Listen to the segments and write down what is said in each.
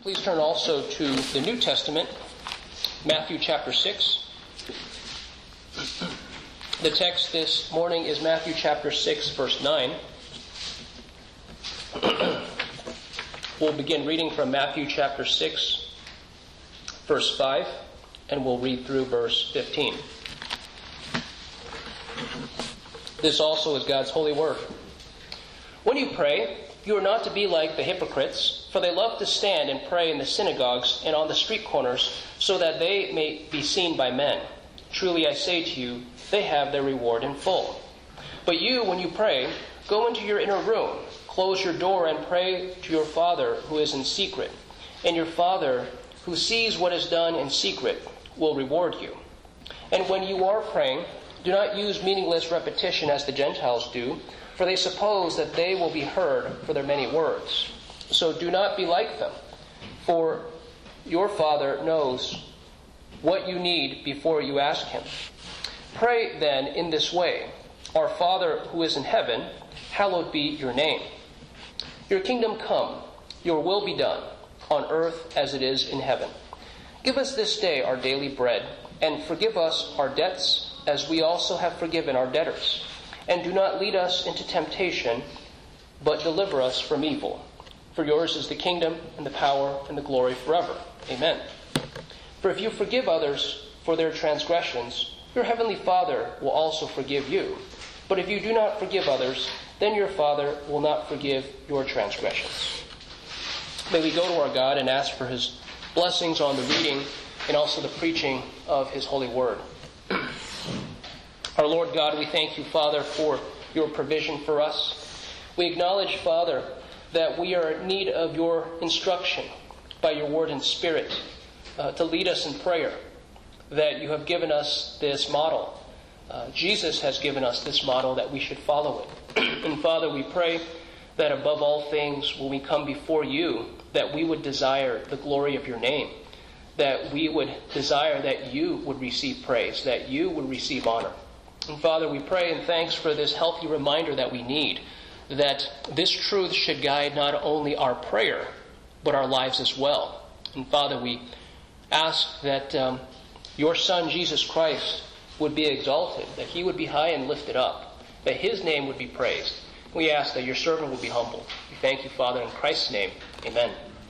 Please turn also to the New Testament, Matthew chapter 6. The text this morning is Matthew chapter 6, verse 9. We'll begin reading from Matthew chapter 6, verse 5, and we'll read through verse 15. This also is God's holy word. When you pray, you are not to be like the hypocrites, for they love to stand and pray in the synagogues and on the street corners, so that they may be seen by men. Truly I say to you, they have their reward in full. But you, when you pray, go into your inner room, close your door, and pray to your Father who is in secret. And your Father, who sees what is done in secret, will reward you. And when you are praying, do not use meaningless repetition as the Gentiles do, for they suppose that they will be heard for their many words. So do not be like them, for your Father knows what you need before you ask Him. Pray then in this way: Our Father who is in heaven, hallowed be your name. Your kingdom come, your will be done, on earth as it is in heaven. Give us this day our daily bread, and forgive us our debts as we also have forgiven our debtors. And do not lead us into temptation, but deliver us from evil. For yours is the kingdom, and the power, and the glory forever. Amen. For if you forgive others for their transgressions, your heavenly Father will also forgive you. But if you do not forgive others, then your Father will not forgive your transgressions. May we go to our God and ask for His blessings on the reading and also the preaching of His holy word. Our Lord God, we thank you, Father, for your provision for us. We acknowledge, Father, that we are in need of your instruction by your word and spirit to lead us in prayer, that you have given us this model. Jesus has given us this model that we should follow it. And Father, we pray that above all things, when we come before you, that we would desire the glory of your name, that we would desire that you would receive praise, that you would receive honor. And Father, we pray and thanks for this healthy reminder that we need, that this truth should guide not only our prayer, but our lives as well. And Father, we ask that your Son, Jesus Christ, would be exalted, that he would be high and lifted up, that his name would be praised. We ask that your servant would be humbled. We thank you, Father, in Christ's name. Amen.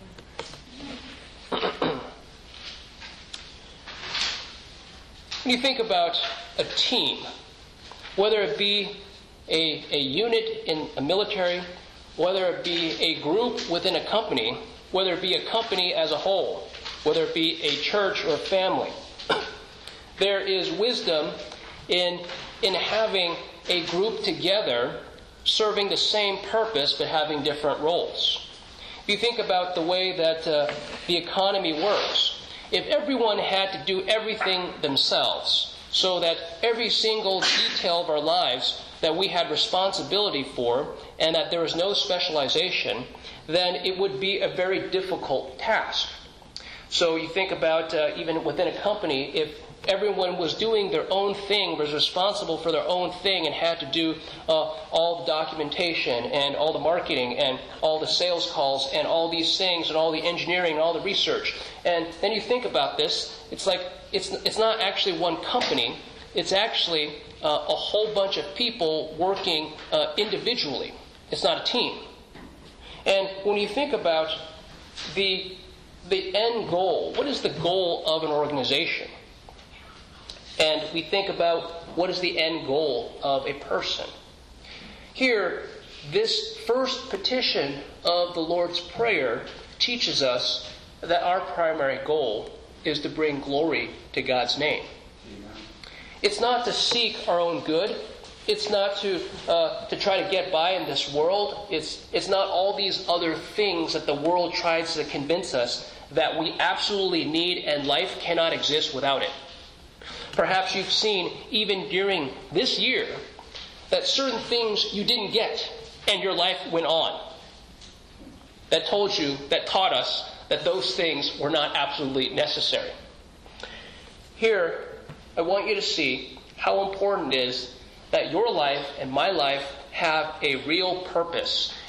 When you think about a team, whether it be a unit in a military, whether it be a group within a company, whether it be a company as a whole, whether it be a church or a family, there is wisdom in having a group together serving the same purpose but having different roles. If you think about the way that the economy works, if everyone had to do everything themselves, so that every single detail of our lives that we had responsibility for, and that there was no specialization, then it would be a very difficult task. So you think about even within a company, if everyone was doing their own thing, was responsible for their own thing, and had to do all the documentation and all the marketing and all the sales calls and all these things and all the engineering and all the research. And then you think about this, it's like it's not actually one company, it's actually a whole bunch of people working individually. It's not a team. And when you think about the end goal, what is the goal of an organization? And we think about what is the end goal of a person. Here, this first petition of the Lord's Prayer teaches us that our primary goal is to bring glory to God's name. Amen. It's not to seek our own good. It's not to try to get by in this world. It's not all these other things that the world tries to convince us that we absolutely need and life cannot exist without it. Perhaps you've seen, even during this year, that certain things you didn't get and your life went on. That taught us that those things were not absolutely necessary. Here, I want you to see how important it is that your life and my life have a real purpose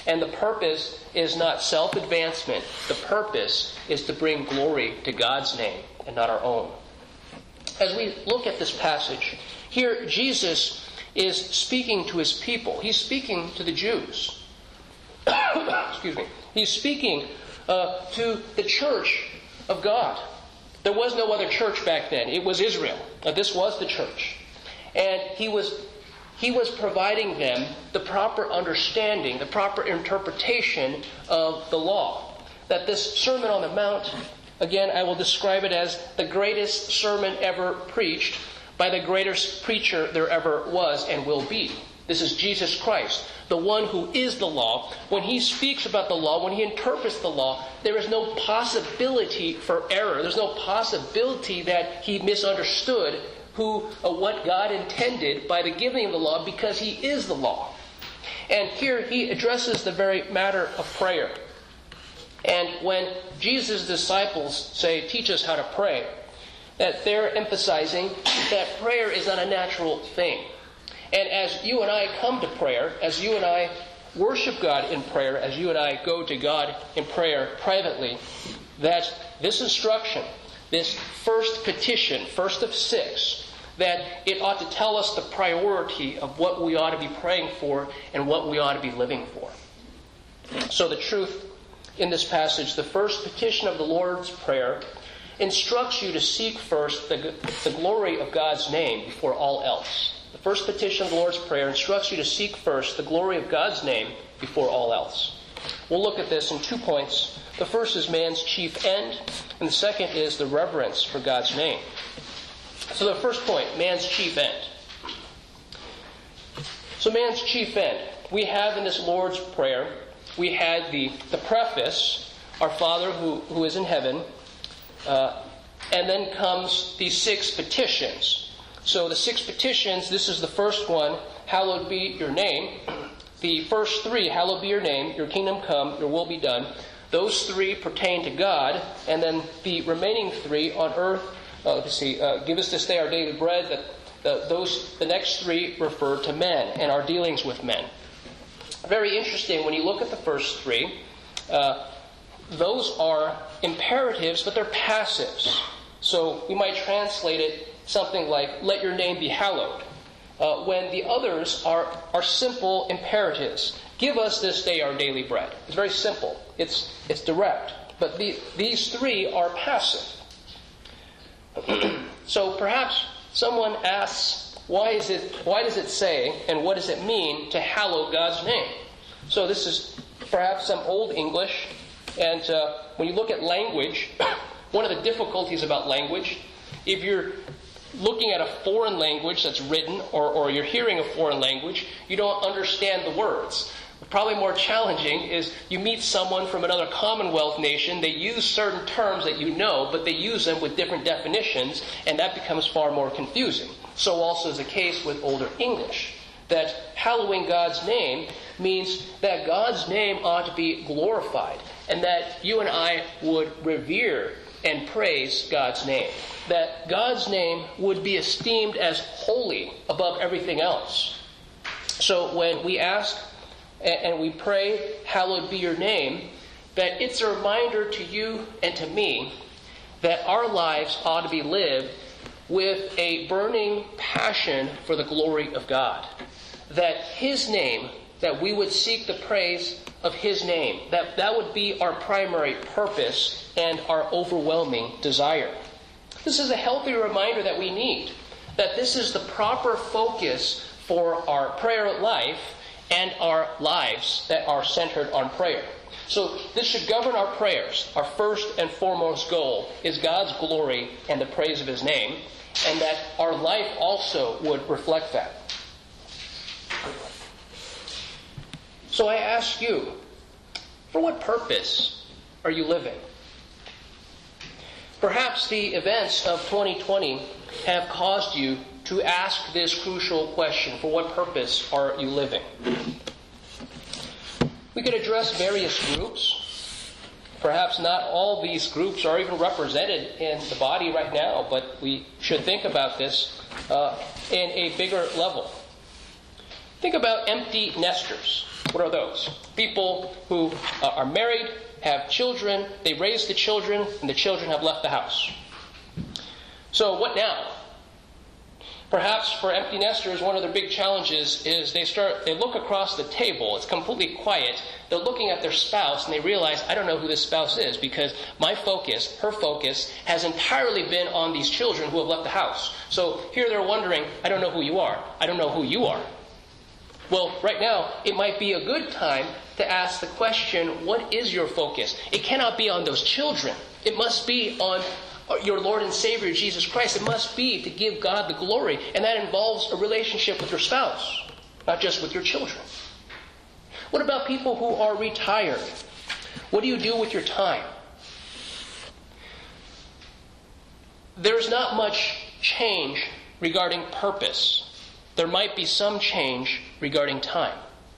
And the purpose is not self-advancement. The purpose is to bring glory to God's name and not our own. As we look at this passage, here Jesus is speaking to his people. He's speaking to the Jews. Excuse me. He's speaking to the church of God. There was no other church back then. It was Israel. This was the church. And he was providing them the proper understanding, the proper interpretation of the law. That this Sermon on the Mount, again, I will describe it as the greatest sermon ever preached by the greatest preacher there ever was and will be. This is Jesus Christ, the one who is the law. When he speaks about the law, when he interprets the law, there is no possibility for error. There's no possibility that he misunderstood what God intended by the giving of the law, because he is the law. And here he addresses the very matter of prayer. And when Jesus' disciples say, "Teach us how to pray," that they're emphasizing that prayer is not a natural thing. And as you and I come to prayer, as you and I worship God in prayer, as you and I go to God in prayer privately, that this instruction, this first petition, first of 6, that it ought to tell us the priority of what we ought to be praying for and what we ought to be living for. So the truth in this passage, the first petition of the Lord's Prayer, instructs you to seek first the glory of God's name before all else. The first petition of the Lord's Prayer instructs you to seek first the glory of God's name before all else. We'll look at this in 2 points. The first is man's chief end, and the second is the reverence for God's name. So the first point, man's chief end. So man's chief end. We have in this Lord's Prayer, we had the preface, our Father who is in heaven, and then comes these 6 petitions. So the 6 petitions, this is the first one, hallowed be your name. The first 3, hallowed be your name, your kingdom come, your will be done. Those 3 pertain to God, and then the remaining 3 on earth, give us this day our daily bread. The next 3 refer to men and our dealings with men. Very interesting when you look at the first 3. Those are imperatives, but they're passives. So we might translate it something like, let your name be hallowed. When the others are simple imperatives. Give us this day our daily bread. It's very simple. It's direct. But these 3 are passive. So perhaps someone asks, why does it say, and what does it mean to hallow God's name? So this is perhaps some Old English. And when you look at language, one of the difficulties about language, if you're looking at a foreign language that's written, or you're hearing a foreign language, you don't understand the words. Probably more challenging is you meet someone from another Commonwealth nation, they use certain terms that you know, but they use them with different definitions, and that becomes far more confusing. So also is the case with Older English, that hallowing God's name means that God's name ought to be glorified, and that you and I would revere and praise God's name. That God's name would be esteemed as holy above everything else. So when we ask and we pray, hallowed be your name, that it's a reminder to you and to me that our lives ought to be lived with a burning passion for the glory of God. That His name, that we would seek the praise of His name, that would be our primary purpose and our overwhelming desire. This is a healthy reminder that we need, that this is the proper focus for our prayer life and our lives that are centered on prayer. So this should govern our prayers. Our first and foremost goal is God's glory and the praise of His name, and that our life also would reflect that. So I ask you, for what purpose are you living? Perhaps the events of 2020 have caused you to ask this crucial question: for what purpose are you living? We could address various groups. Perhaps not all these groups are even represented in the body right now, but we should think about this in a bigger level. Think about empty nesters. What are those? People who are married, have children, they raise the children, and the children have left the house. So what now? Perhaps for empty nesters, one of their big challenges is they look across the table, it's completely quiet, they're looking at their spouse and they realize, I don't know who this spouse is because my focus, her focus, has entirely been on these children who have left the house. So here they're wondering, I don't know who you are. I don't know who you are. Well, right now, it might be a good time to ask the question, what is your focus? It cannot be on those children. It must be on your Lord and Savior, Jesus Christ. It must be to give God the glory. And that involves a relationship with your spouse, not just with your children. What about people who are retired? What do you do with your time? There's not much change regarding purpose. There might be some change regarding time.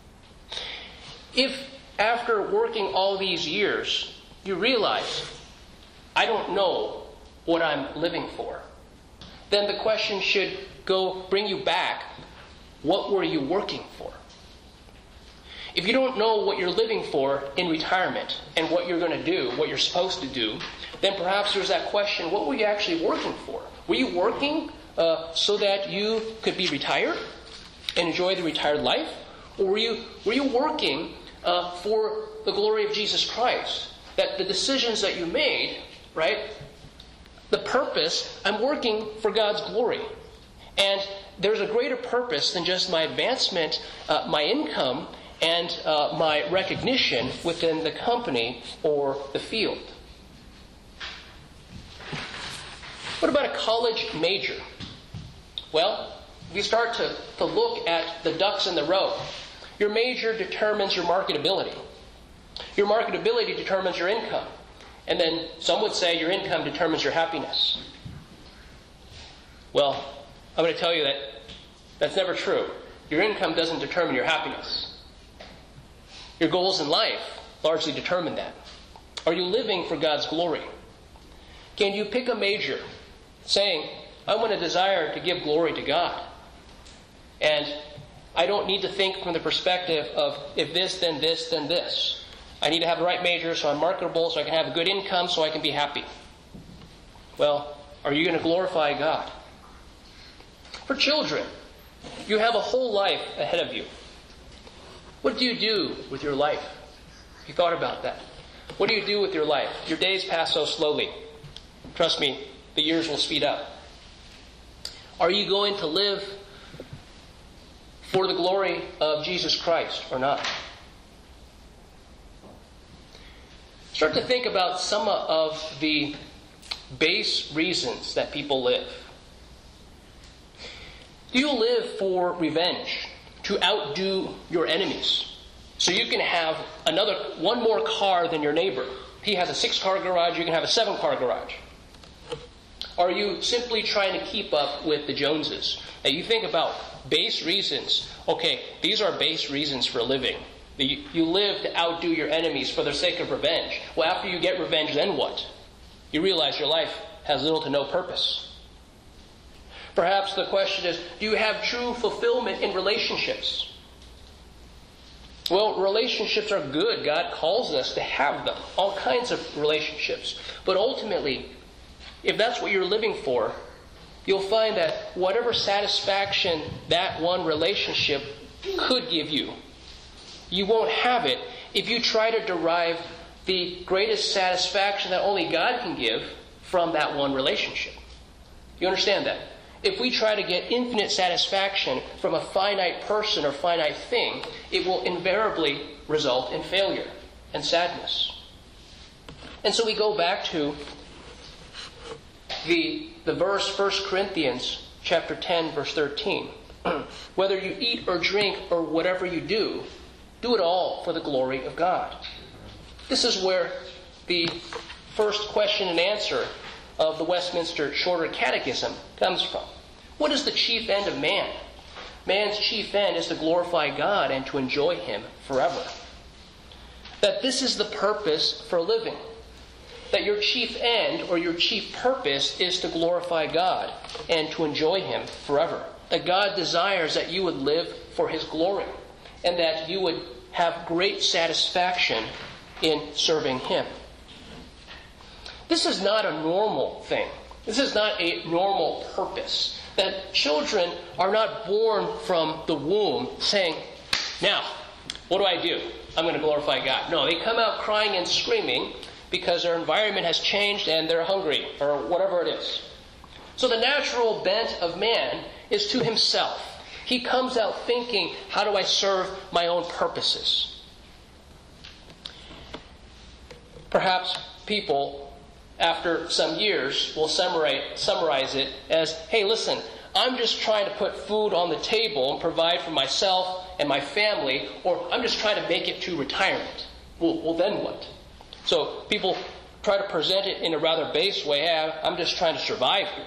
If after working all these years, you realize, I don't know what I'm living for, then the question should bring you back, what were you working for? If you don't know what you're living for in retirement and what you're going to do, what you're supposed to do, then perhaps there's that question, what were you actually working for? Were you working so that you could be retired and enjoy the retired life? Or were you working for the glory of Jesus Christ? That the decisions that you made, right? The purpose, I'm working for God's glory. And there's a greater purpose than just my advancement, my income, and my recognition within the company or the field. What about a college major? Well, if you start to look at the ducks in the row, your major determines your marketability. Your marketability determines your income. And then some would say your income determines your happiness. Well, I'm going to tell you that that's never true. Your income doesn't determine your happiness. Your goals in life largely determine that. Are you living for God's glory? Can you pick a major saying, I want a desire to give glory to God. And I don't need to think from the perspective of if this, then this, then this. I need to have the right major so I'm marketable, so I can have a good income, so I can be happy. Well, are you going to glorify God? For children, you have a whole life ahead of you. What do you do with your life? Have you thought about that? What do you do with your life? Your days pass so slowly. Trust me, the years will speed up. Are you going to live for the glory of Jesus Christ or not? Start to think about some of the base reasons that people live. Do you live for revenge, to outdo your enemies, so you can have one more car than your neighbor? He has a 6-car garage, you can have a 7-car garage. Are you simply trying to keep up with the Joneses? Now you think about base reasons. Okay, these are base reasons for living. You live to outdo your enemies for the sake of revenge. Well, after you get revenge, then what? You realize your life has little to no purpose. Perhaps the question is, do you have true fulfillment in relationships? Well, relationships are good. God calls us to have them. All kinds of relationships. But ultimately, if that's what you're living for, you'll find that whatever satisfaction that one relationship could give you, you won't have it if you try to derive the greatest satisfaction that only God can give from that one relationship. You understand that? If we try to get infinite satisfaction from a finite person or finite thing, it will invariably result in failure and sadness. And so we go back to the verse 1 Corinthians chapter 10, verse 13. Whether you eat or drink or whatever you do it all for the glory of God. This is where the first question and answer of the Westminster Shorter Catechism comes from. What is the chief end of man? Man's chief end is to glorify God and to enjoy Him forever. That this is the purpose for living. That your chief end or your chief purpose is to glorify God and to enjoy Him forever. That God desires that you would live for His glory and that you would have great satisfaction in serving Him. This is not a normal thing. This is not a normal purpose. That children are not born from the womb saying, now, what do I do? I'm going to glorify God. No, they come out crying and screaming because their environment has changed and they're hungry or whatever it is. So the natural bent of man is to himself. He comes out thinking, how do I serve my own purposes? Perhaps people, after some years, will summarize it as, hey, listen, I'm just trying to put food on the table and provide for myself and my family, or I'm just trying to make it to retirement. Well, then what? So people try to present it in a rather base way. I'm just trying to survive here.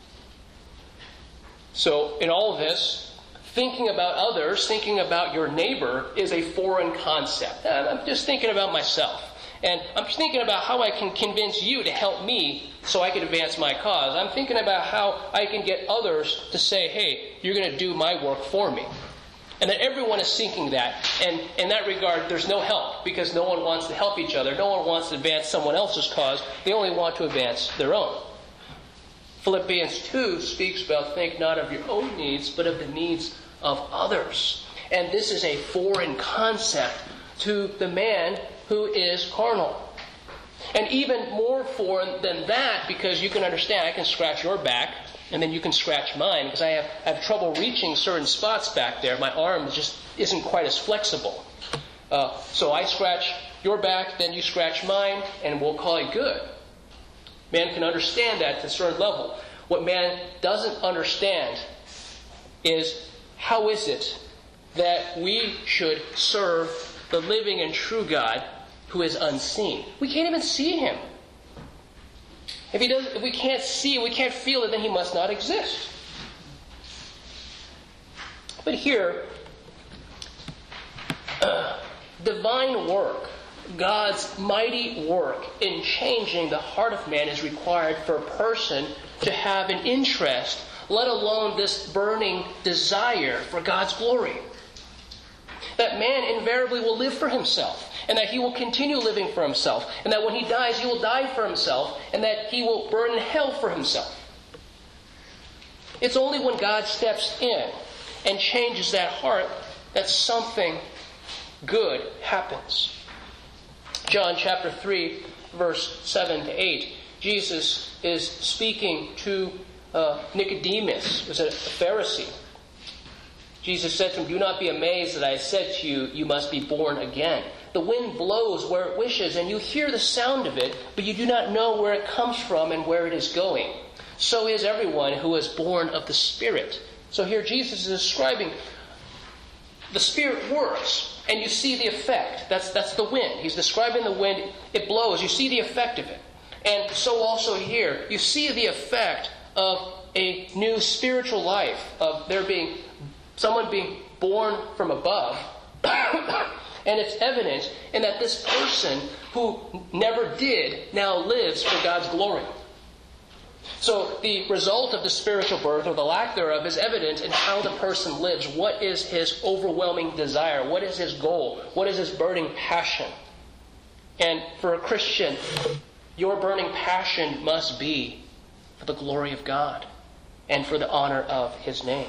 So in all of this, thinking about others, thinking about your neighbor is a foreign concept. I'm just thinking about myself. And I'm thinking about how I can convince you to help me so I can advance my cause. I'm thinking about how I can get others to say, hey, you're going to do my work for me. And that everyone is seeking that. And in that regard, there's no help because no one wants to help each other. No one wants to advance someone else's cause. They only want to advance their own. Philippians 2 speaks about think not of your own needs, but of the needs of others. And this is a foreign concept to the man who is carnal. And even more foreign than that, because you can understand, I can scratch your back, and then you can scratch mine, because I have trouble reaching certain spots back there. My arm just isn't quite as flexible. So I scratch your back, then you scratch mine, and we'll call it good. Man can understand that to a certain level. What man doesn't understand is how is it that we should serve the living and true God who is unseen. We can't even see Him. If we can't see, we can't feel it, then He must not exist. But here, divine work, God's mighty work in changing the heart of man is required for a person to have an interest, let alone this burning desire for God's glory. That man invariably will live for himself, and that he will continue living for himself, and that when he dies, he will die for himself, and that he will burn in hell for himself. It's only when God steps in and changes that heart that something good happens. John chapter 3, verse 7 to 8, Jesus is speaking to Nicodemus, who was a Pharisee. Jesus said to him, do not be amazed that I said to you, you must be born again. The wind blows where it wishes, and you hear the sound of it, but you do not know where it comes from and where it is going. So is everyone who is born of the Spirit. So here Jesus is describing the Spirit works, and you see the effect. That's the wind. He's describing the wind. It blows. You see the effect of it. And so also here, you see the effect of a new spiritual life, of there being someone being born from above. And it's evident in that this person who never did now lives for God's glory. So the result of the spiritual birth, or the lack thereof, is evident in how the person lives. What is his overwhelming desire? What is his goal? What is his burning passion? And for a Christian, your burning passion must be for the glory of God and for the honor of His name.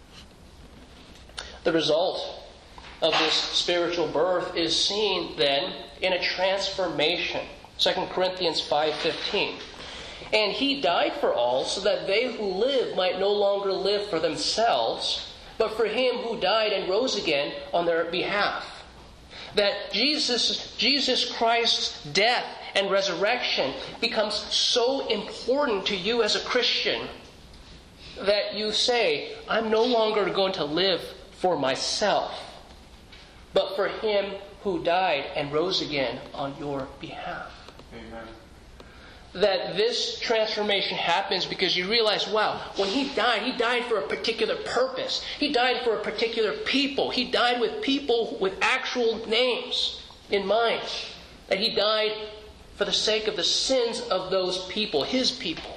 The result of this spiritual birth is seen then in a transformation. 2 Corinthians 5:15. And He died for all, so that they who live might no longer live for themselves, but for Him who died and rose again on their behalf. That Jesus Christ's death and resurrection becomes so important to you as a Christian that you say, I'm no longer going to live for myself, but for Him who died and rose again on your behalf. Amen. That this transformation happens because you realize, wow, when He died for a particular purpose. He died for a particular people. He died with people with actual names in mind. That He died for the sake of the sins of those people, His people.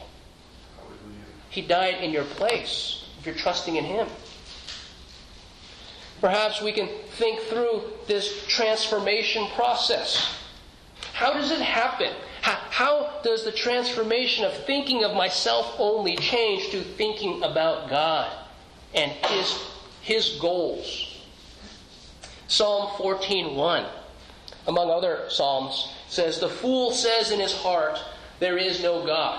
He died in your place if you're trusting in Him. Perhaps we can think through this transformation process. How does it happen? How does the transformation of thinking of myself only change to thinking about God and His goals? Psalm 14:1, among other psalms, says, "The fool says in his heart, there is no God."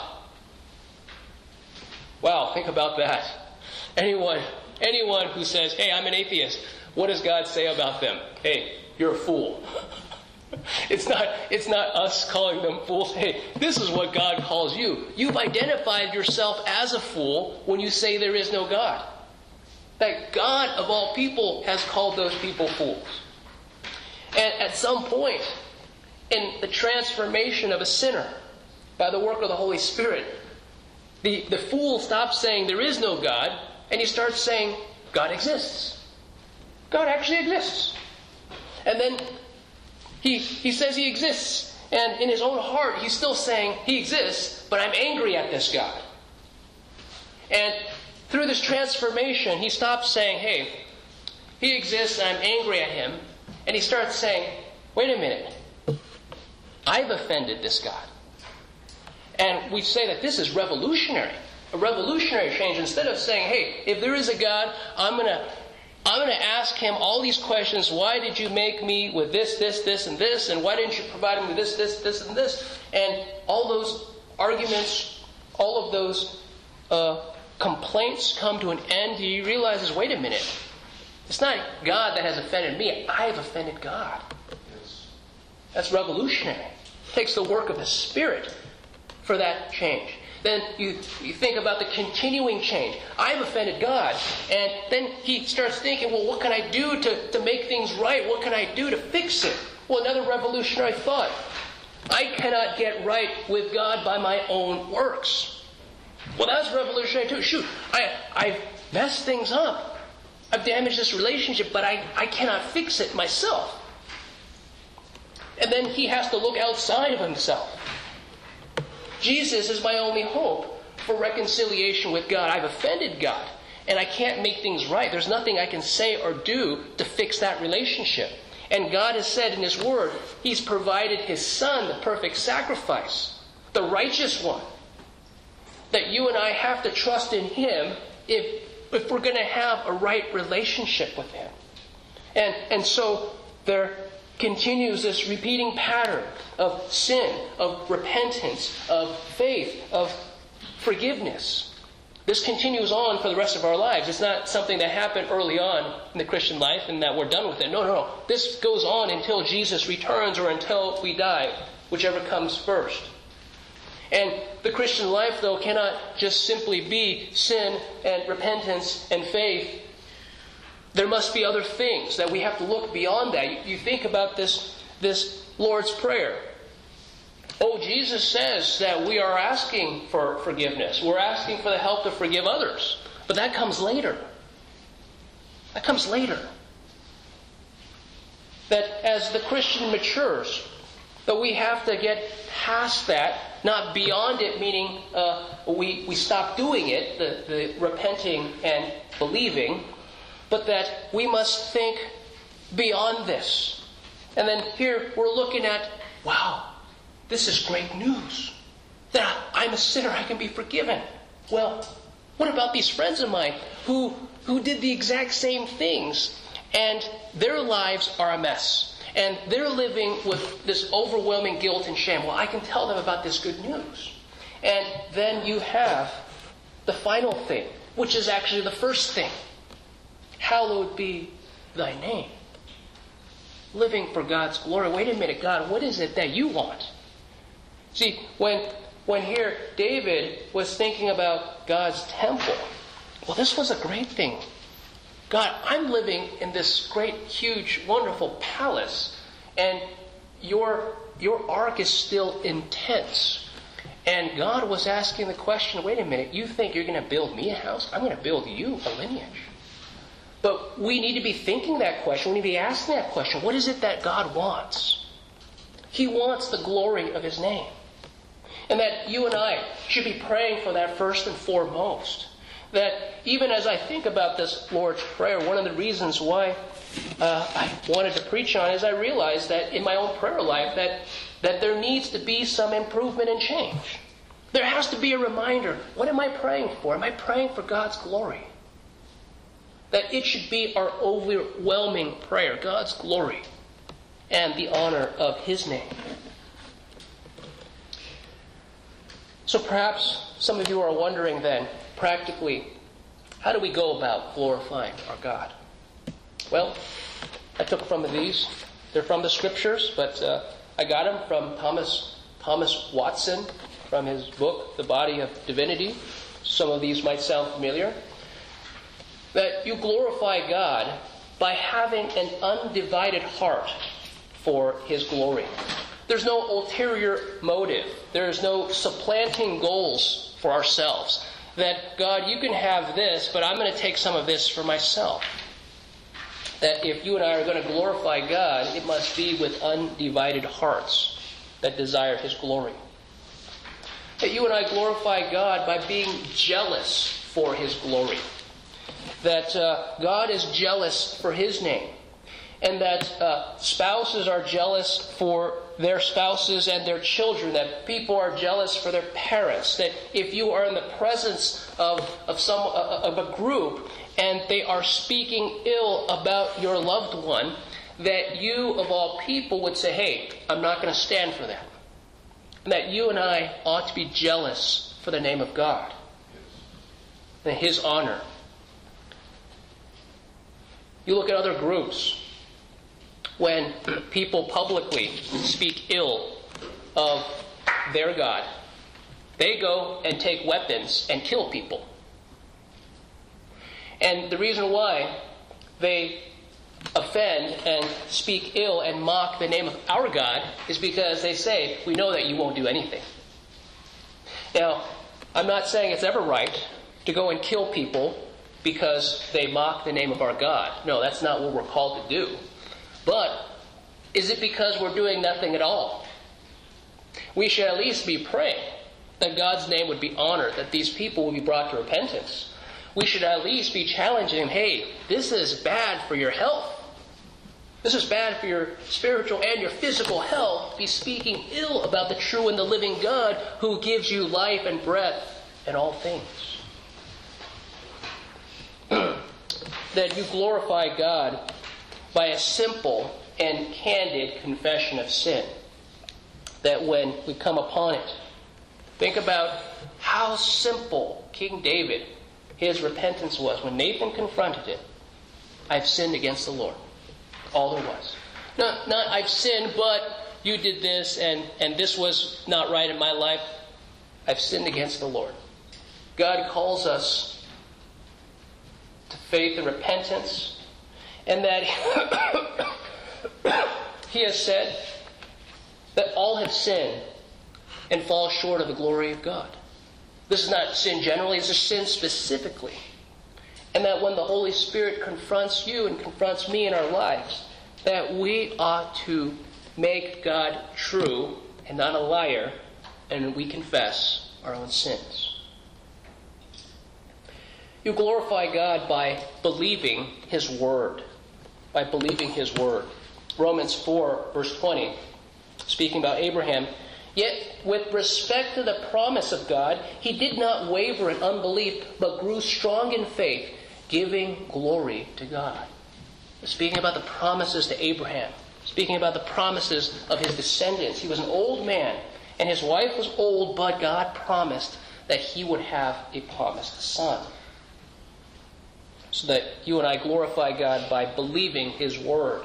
Wow, think about that. Anyone who says, "Hey, I'm an atheist," what does God say about them? "Hey, you're a fool." It's not us calling them fools. Hey, this is what God calls you. You've identified yourself as a fool when you say there is no God. That God of all people has called those people fools. And at some point in the transformation of a sinner by the work of the Holy Spirit, the fool stops saying there is no God, and he starts saying God exists. God actually exists. And then he says he exists, and in his own heart he's still saying he exists, but I'm angry at this God. And through this transformation, he stops saying, hey, he exists and I'm angry at him, and he starts saying, wait a minute, I've offended this God. And we say that this is revolutionary, a revolutionary change. Instead of saying, hey, if there is a God, I'm going to ask him all these questions. Why did you make me with this, and this? And why didn't you provide me with this, and this? And all those arguments, all of those complaints come to an end. He realizes, wait a minute. It's not God that has offended me. I have offended God. That's revolutionary. It takes the work of the Spirit for that change. Then you think about the continuing change. I've offended God. And then he starts thinking, well, what can I do to make things right? What can I do to fix it? Well, another revolutionary thought. I cannot get right with God by my own works. Well, that's revolutionary too. Shoot, I've messed things up. I've damaged this relationship, but I cannot fix it myself. And then he has to look outside of himself. Jesus is my only hope for reconciliation with God. I've offended God, and I can't make things right. There's nothing I can say or do to fix that relationship. And God has said in His Word, He's provided His Son, the perfect sacrifice, the righteous one, that you and I have to trust in Him if we're going to have a right relationship with Him. And so there continues this repeating pattern of sin, of repentance, of faith, of forgiveness. This continues on for the rest of our lives. It's not something that happened early on in the Christian life and that we're done with it. No. This goes on until Jesus returns or until we die, whichever comes first. And the Christian life, though, cannot just simply be sin and repentance and faith. There must be other things that we have to look beyond that. You think about this Lord's Prayer. Oh, Jesus says that we are asking for forgiveness. We're asking for the help to forgive others. But that comes later. That comes later. That as the Christian matures, that we have to get past that, not beyond it, meaning we stop doing it, the repenting and believing, but that we must think beyond this. And then here we're looking at, wow, this is great news. That I'm a sinner, I can be forgiven. Well, what about these friends of mine who did the exact same things and their lives are a mess? And they're living with this overwhelming guilt and shame. Well, I can tell them about this good news. And then you have the final thing, which is actually the first thing. Hallowed be thy name. Living for God's glory. Wait a minute, God, what is it that you want? See, when here David was thinking about God's temple, well, this was a great thing. God, I'm living in this great, huge, wonderful palace, and your ark is still intense. And God was asking the question, wait a minute, you think you're going to build me a house? I'm going to build you a lineage. But we need to be thinking that question. We need to be asking that question. What is it that God wants? He wants the glory of His name. And that you and I should be praying for that first and foremost. that even as I think about this Lord's Prayer, one of the reasons why I wanted to preach on it is I realized that in my own prayer life that there needs to be some improvement and change. There has to be a reminder. What am I praying for? Am I praying for God's glory? That it should be our overwhelming prayer, God's glory and the honor of His name. So perhaps some of you are wondering then, practically, how do we go about glorifying our God? Well, I took from these. They're from the Scriptures, but I got them from Thomas Watson, from his book, The Body of Divinity. Some of these might sound familiar. That you glorify God by having an undivided heart for His glory. There's no ulterior motive. There's no supplanting goals for ourselves. That, God, you can have this, but I'm going to take some of this for myself. That if you and I are going to glorify God, it must be with undivided hearts that desire His glory. That you and I glorify God by being jealous for His glory. That God is jealous for His name. And that spouses are jealous for their spouses and their children. That people are jealous for their parents. That if you are in the presence of a group and they are speaking ill about your loved one, that you of all people would say, hey, I'm not going to stand for that. And that you and I ought to be jealous for the name of God and His honor. You look at other groups. When people publicly speak ill of their God, they go and take weapons and kill people. And the reason why they offend and speak ill and mock the name of our God is because they say, we know that you won't do anything. Now, I'm not saying it's ever right to go and kill people because they mock the name of our God. No, that's not what we're called to do. But is it because we're doing nothing at all? We should at least be praying that God's name would be honored, that these people would be brought to repentance. We should at least be challenging them, hey, this is bad for your health. This is bad for your spiritual and your physical health. Be speaking ill about the true and the living God who gives you life and breath and all things. That you glorify God by a simple and candid confession of sin. That when we come upon it, think about how simple King David, his repentance was. When Nathan confronted him, I've sinned against the Lord. All there was. Not I've sinned, but you did this and this was not right in my life. I've sinned against the Lord. God calls us to faith and repentance, and that He has said that all have sinned and fall short of the glory of God. This is not sin generally, it's a sin specifically. And that when the Holy Spirit confronts you and confronts me in our lives, that we ought to make God true and not a liar, and we confess our own sins. You glorify God by believing His Word. By believing His Word. Romans 4, verse 20, speaking about Abraham, yet with respect to the promise of God, he did not waver in unbelief, but grew strong in faith, giving glory to God. Speaking about the promises to Abraham, speaking about the promises of his descendants. He was an old man, and his wife was old, but God promised that he would have a promised son. So that you and I glorify God by believing His Word.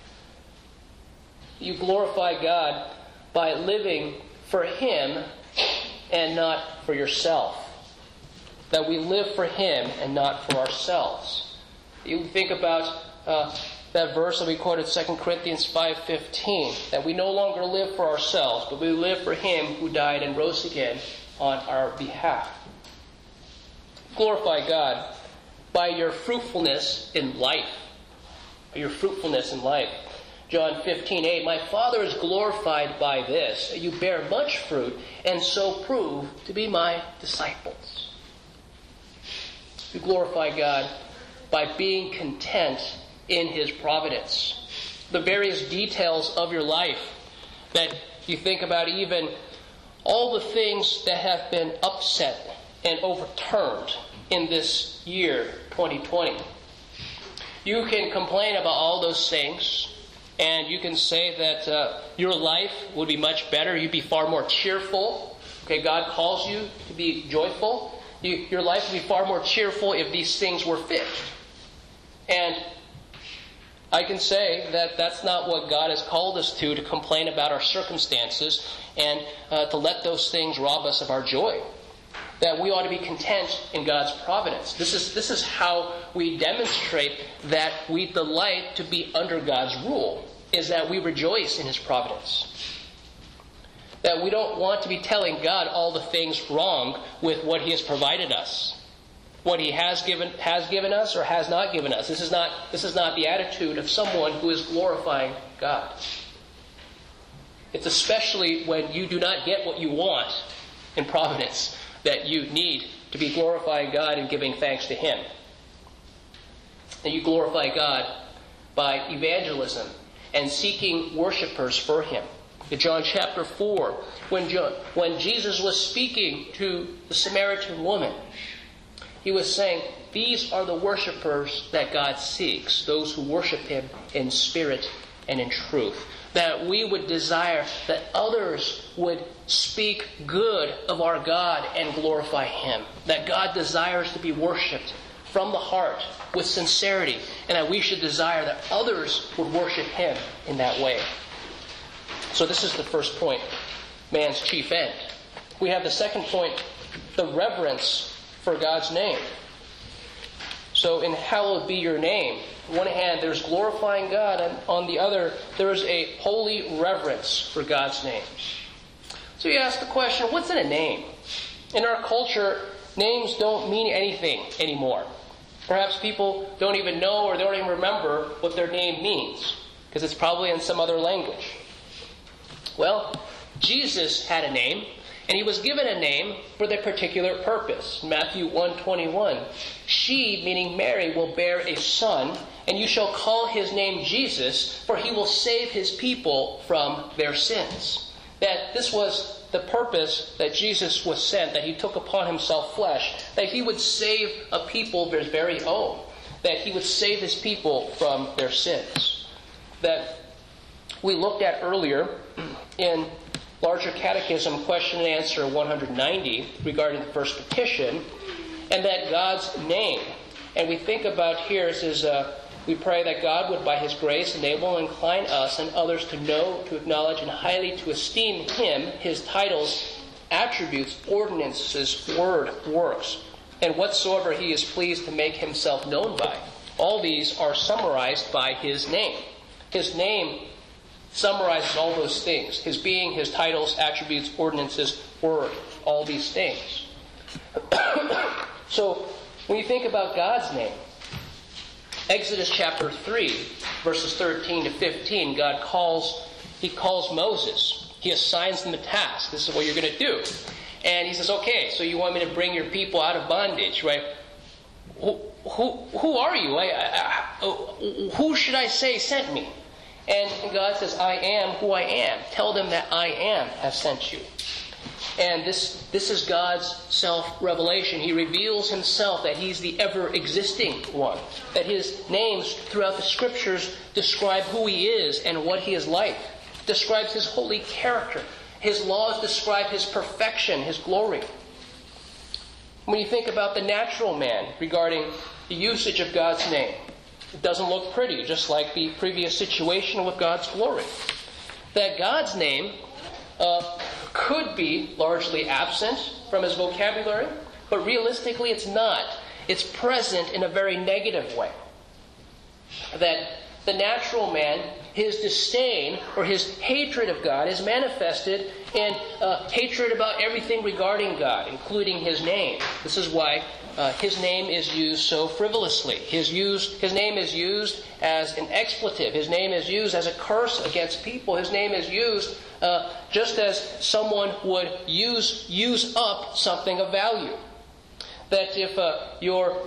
You glorify God by living for Him and not for yourself. That we live for Him and not for ourselves. You think about that verse that we quoted, 2 Corinthians 5:15, that we no longer live for ourselves, but we live for Him who died and rose again on our behalf. Glorify God by your fruitfulness in life. By your fruitfulness in life. John 15:8, my Father is glorified by this, that you bear much fruit, and so prove to be my disciples. You glorify God by being content in His providence. The various details of your life that you think about, even all the things that have been upset and overturned in this year, 2020. You can complain about all those things, and you can say that your life would be much better. You'd be far more cheerful. Okay, God calls you to be joyful. Your life would be far more cheerful if these things were fixed. And I can say that that's not what God has called us to complain about our circumstances and to let those things rob us of our joy. That we ought to be content in God's providence. This is how we demonstrate that we delight to be under God's rule, is that we rejoice in His providence. That we don't want to be telling God all the things wrong with what He has provided us. What He has given us or has not given us. This is not the attitude of someone who is glorifying God. It's especially when you do not get what you want in providence that you need to be glorifying God and giving thanks to Him. And you glorify God by evangelism and seeking worshipers for Him. In John chapter 4, when Jesus was speaking to the Samaritan woman, He was saying, these are the worshipers that God seeks, those who worship Him in spirit and in truth. That we would desire that others would speak good of our God and glorify Him. That God desires to be worshipped from the heart with sincerity, and that we should desire that others would worship Him in that way. So this is the first point, man's chief end. We have the second point, the reverence for God's name. So in hallowed be your name, on one hand there's glorifying God, and on the other there is a holy reverence for God's name. So you ask the question, what's in a name? In our culture, names don't mean anything anymore. Perhaps people don't even know or they don't even remember what their name means, because it's probably in some other language. Well, Jesus had a name, and He was given a name for the particular purpose. Matthew 1:21. She, meaning Mary, will bear a son, and you shall call His name Jesus, for He will save His people from their sins. That this was the purpose that Jesus was sent, that He took upon Himself flesh, that He would save a people of His very own, that He would save His people from their sins. That we looked at earlier in Larger Catechism, question and answer 190, regarding the first petition, and that God's name. And we think about here, it says, we pray that God would, by His grace, enable and incline us and others to know, to acknowledge, and highly to esteem Him, His titles, attributes, ordinances, word, works, and whatsoever He is pleased to make Himself known by. All these are summarized by His name. His name summarizes all those things. His being, His titles, attributes, ordinances, word, all these things. So, when you think about God's name, Exodus chapter 3, verses 13 to 15, He calls Moses. He assigns him a task. This is what you're going to do. And He says, okay, so you want me to bring your people out of bondage, right? Who are you? Who should I say sent me? And God says, I am who I am. Tell them that I am has sent you. And this is God's self-revelation. He reveals Himself, that He's the ever-existing one. That His names throughout the Scriptures describe who He is and what He is like. Describes His holy character. His laws describe His perfection, His glory. When you think about the natural man regarding the usage of God's name, it doesn't look pretty, just like the previous situation with God's glory. That God's name could be largely absent from His vocabulary, but realistically it's not. It's present in a very negative way. That the natural man, his disdain or his hatred of God is manifested in hatred about everything regarding God, including His name. This is why His name is used so frivolously. His name is used as an expletive. His name is used as a curse against people. His name is used just as someone would use up something of value. That if your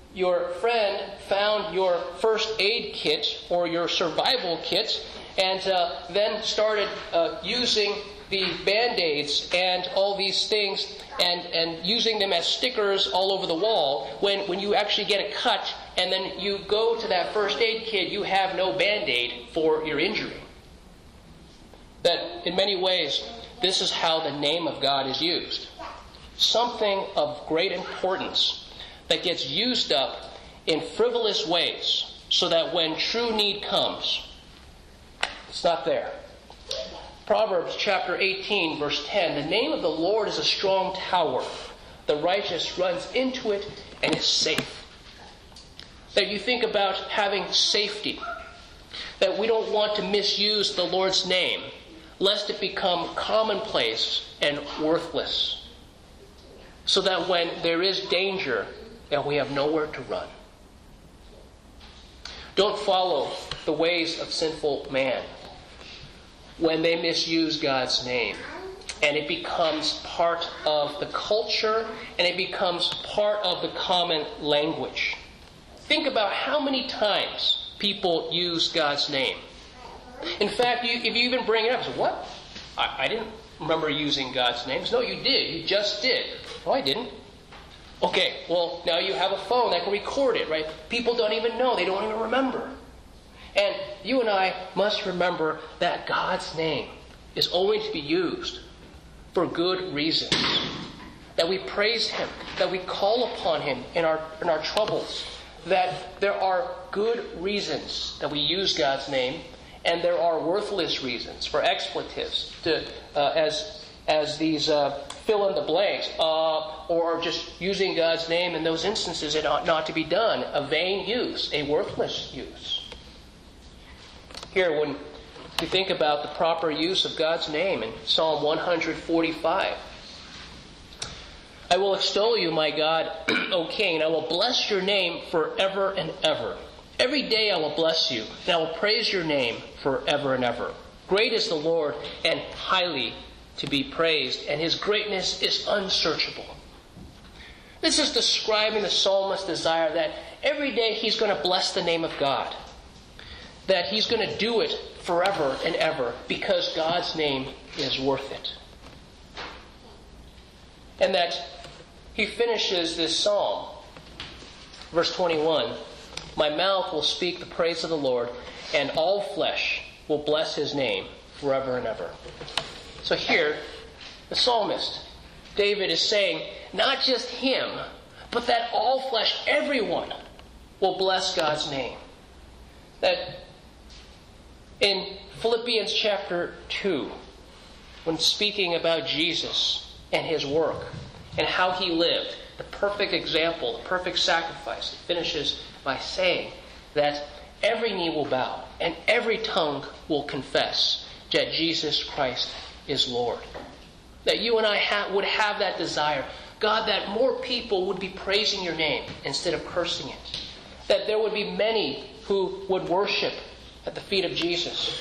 your friend found your first aid kit or your survival kit and then started using the Band-Aids and all these things and using them as stickers all over the wall, when you actually get a cut and then you go to that first aid kit, you have no Band-Aid for your injury. That in many ways, this is how the name of God is used. Something of great importance that gets used up in frivolous ways so that when true need comes, it's not there. Proverbs chapter 18, verse 10, the name of the Lord is a strong tower. The righteous runs into it and is safe. That you think about having safety. That we don't want to misuse the Lord's name, lest it become commonplace and worthless. So that when there is danger, that we have nowhere to run. Don't follow the ways of sinful man when they misuse God's name. And it becomes part of the culture, and it becomes part of the common language. Think about how many times people use God's name. In fact, if you even bring it up, say, what? I didn't remember using God's names. No, you did. You just did. No, I didn't. Okay, well, now you have a phone that can record it, right? People don't even know. They don't even remember. And you and I must remember that God's name is only to be used for good reasons. That we praise Him, that we call upon Him in our troubles. That there are good reasons that we use God's name, and there are worthless reasons for expletives to as these fill in the blanks, or just using God's name in those instances it ought not to be done. A vain use, a worthless use. Here, when we think about the proper use of God's name in Psalm 145, I will extol you, my God, O King, and I will bless your name forever and ever. Every day I will bless you, and I will praise your name forever and ever. Great is the Lord, and highly to be praised, and His greatness is unsearchable. This is describing the psalmist's desire that every day he's going to bless the name of God. That he's going to do it forever and ever because God's name is worth it. And that he finishes this psalm, verse 21, my mouth will speak the praise of the Lord, and all flesh will bless His name forever and ever. So here, the psalmist, David, is saying, not just him, but that all flesh, everyone, will bless God's name. That in Philippians chapter 2, when speaking about Jesus and His work and how He lived, the perfect example, the perfect sacrifice, it finishes by saying that every knee will bow and every tongue will confess that Jesus Christ is Lord. That you and I would have that desire. God, that more people would be praising your name instead of cursing it. That there would be many who would worship at the feet of Jesus.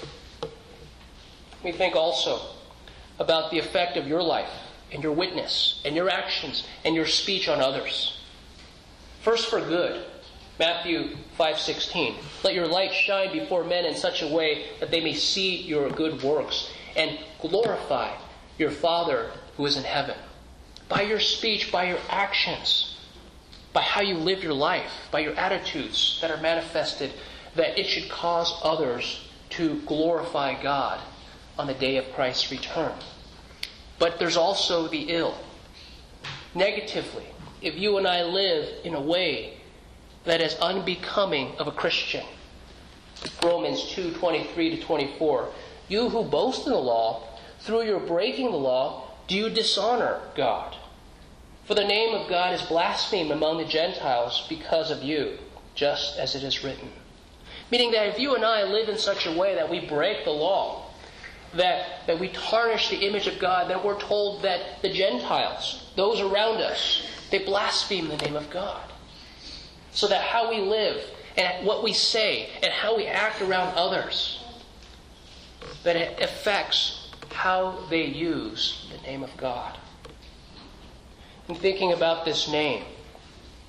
We think also about the effect of your life and your witness and your actions and your speech on others. First for good. Matthew 5:16. Let your light shine before men in such a way that they may see your good works and glorify your Father who is in heaven. By your speech, by your actions, by how you live your life, by your attitudes that are manifested, that it should cause others to glorify God on the day of Christ's return. But there's also the ill. Negatively, if you and I live in a way that is unbecoming of a Christian. Romans 2:23-24. You who boast in the law, through your breaking the law, do you dishonor God? For the name of God is blasphemed among the Gentiles because of you, just as it is written. Meaning that if you and I live in such a way that we break the law, that we tarnish the image of God, then we're told that the Gentiles, those around us, they blaspheme the name of God. So that how we live and what we say and how we act around others, that it affects how they use the name of God. And thinking about this name,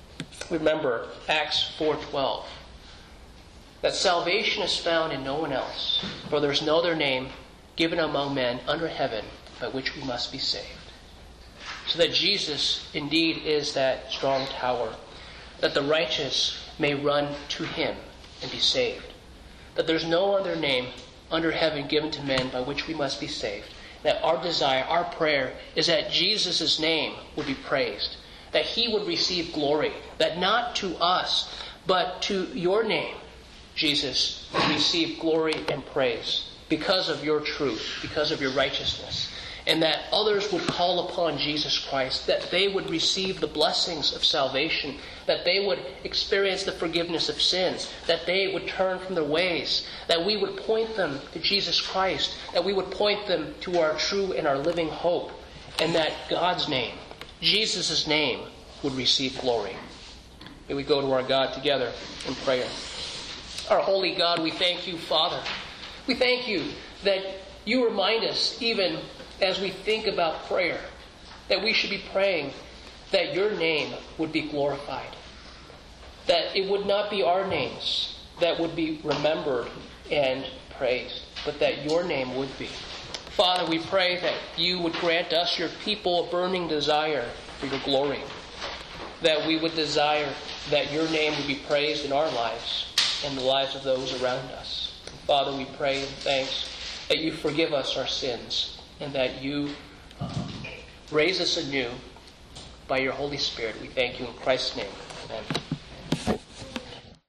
remember Acts 4:12. That salvation is found in no one else, for there is no other name given among men under heaven by which we must be saved. So that Jesus indeed is that strong tower, that the righteous may run to him and be saved. That there's no other name under heaven given to men by which we must be saved. That our desire, our prayer, is that Jesus' name would be praised, that he would receive glory, that not to us, but to your name, Jesus, would receive glory and praise because of your truth, because of your righteousness, and that others would call upon Jesus Christ, that they would receive the blessings of salvation, that they would experience the forgiveness of sins, that they would turn from their ways, that we would point them to Jesus Christ, that we would point them to our true and our living hope, and that God's name, Jesus' name, would receive glory. May we go to our God together in prayer. Our holy God, we thank you, Father. We thank you that you remind us, even as we think about prayer, that we should be praying that your name would be glorified. That it would not be our names that would be remembered and praised, but that your name would be. Father, we pray that you would grant us, your people, a burning desire for your glory. That we would desire that your name would be praised in our lives and the lives of those around us. Father, we pray in thanks that you forgive us our sins and that you raise us anew by your Holy Spirit. We thank you in Christ's name. Amen.